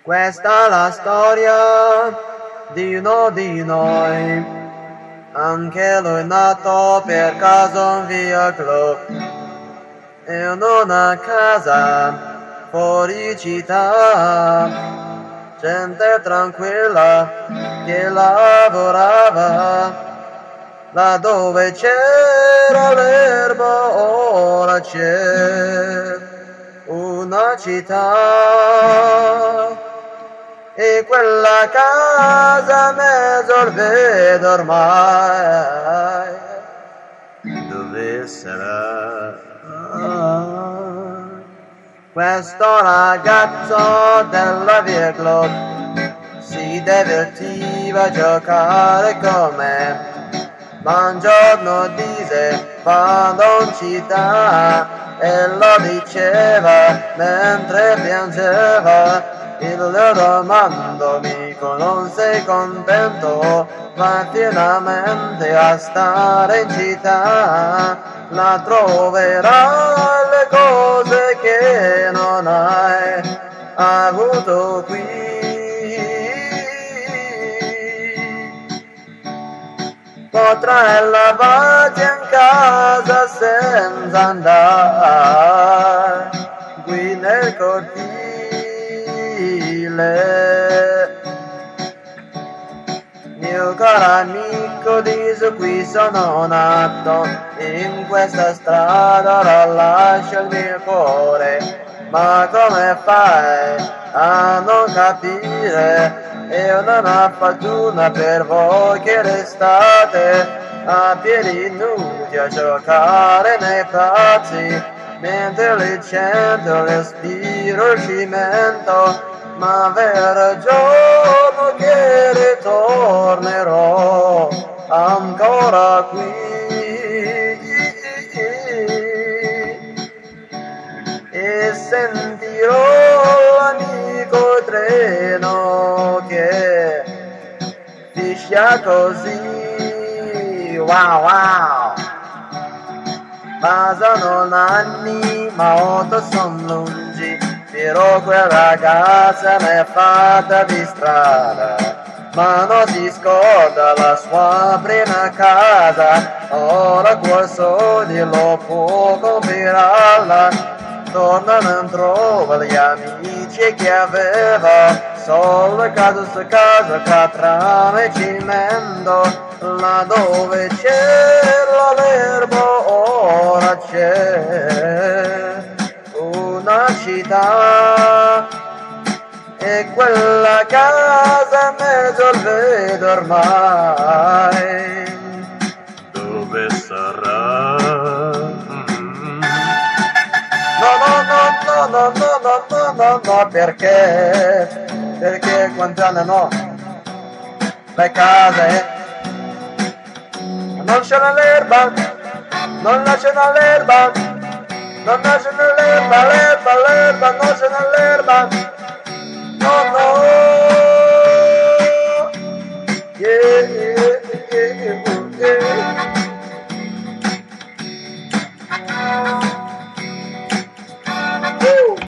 Questa è la storia di uno di noi, anche lui nato per caso in via Club, in una casa fuori città, gente tranquilla che lavorava, laddove c'era l'erba ora c'è una città. E quella casa mezzo vedo ormai, dove sarà? Questo ragazzo della via Club si divertiva a giocare con me, ma un giorno disse vado in città, e lo diceva mentre piangeva. Il domando amico non sei contento, ma finalmente a stare in città la troverai le cose che non hai avuto qui. Potrai lavarti in casa senza andare qui nel cortile. Mio caro amico, dice qui sono nato, in questa strada ora lascio il mio cuore, ma come fai a non capire? Io non ho fortuna per voi che restate a piedi nudi a giocare nei pazzi, mentre il centro respiro il cimento, ma verrà il giorno che ritornerò ancora qui e sentirò l'amico treno che fischia così, wow wow. Passano anni ma otto son lungi, però quella ragazza m'è fatta di strada, ma non si scorda la sua prima casa, ora quel soldi lo può comprarla. Torna non trova gli amici che aveva, solo casa su casa, catrame e cimento, là dove c'era l'erba ora c'è una città, e quella casa mezzo vedo ormai, dove sarà? No, perché quanti anni no, le case non c'è l'erba, non lasciano l'erba, non lasciano l'erba, non c'è l'erba.